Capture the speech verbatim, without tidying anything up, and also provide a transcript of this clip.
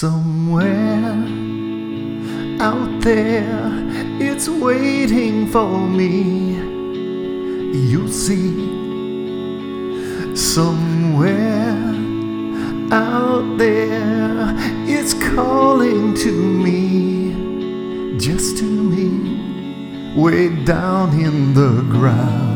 Somewhere out there, it's waiting for me. You'll see. Somewhere out there, it's calling to me, just to me, way down in the ground.